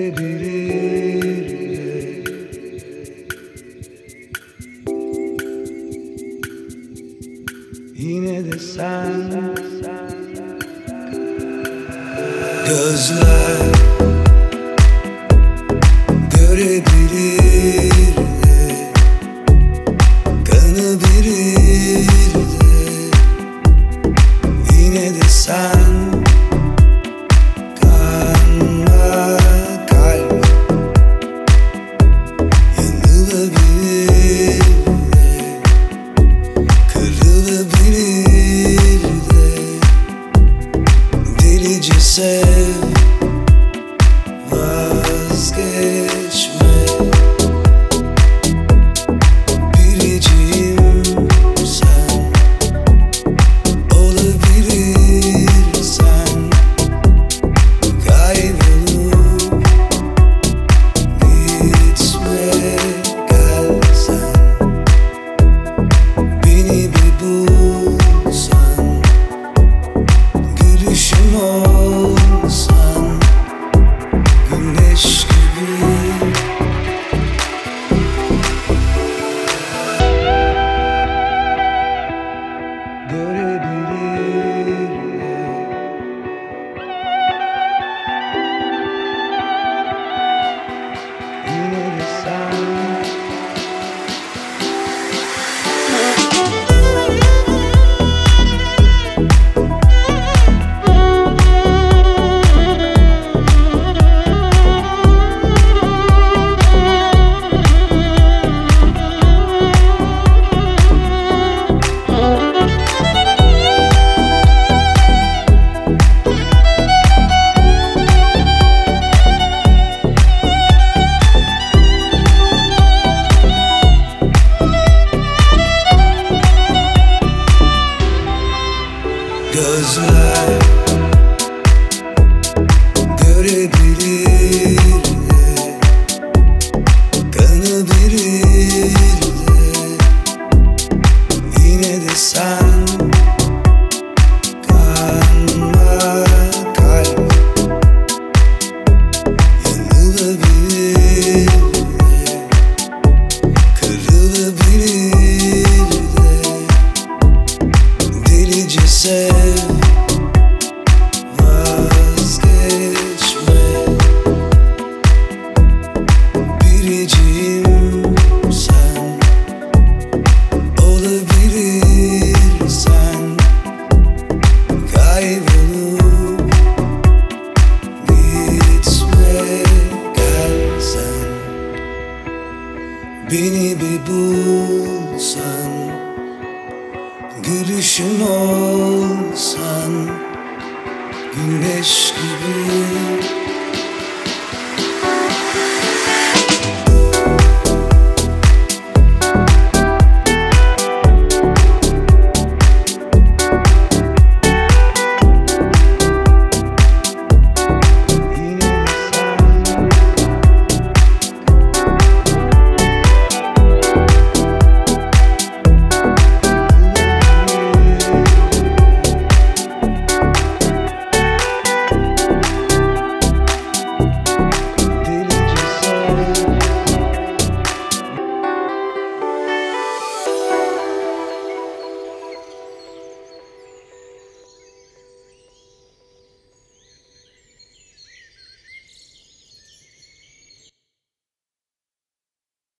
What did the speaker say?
görebilir. Yine de sen gözler görebilir de, kanabilir de. Yine de sen kanma kalbe, yanılabilir de, kırılabilir de. Delice sev, vazgeçme. Biriciyim sen, olabilirsen. Kaybolup gitme, gel sen. Beni bir bulsan, gülüşüm olsan, güneş gibi. Görebilir, yine de sen gözler görebilir de, kanabilir de. Yine de sen kanma kalbe, yanılabilir de, kırılabilir de. Delice sev, vazgeçme. Biriciyim sen, olabilirsen. Kaybolup gitme, gel sen. Beni bir bulsan, gülüşün olsan, güneş gibi.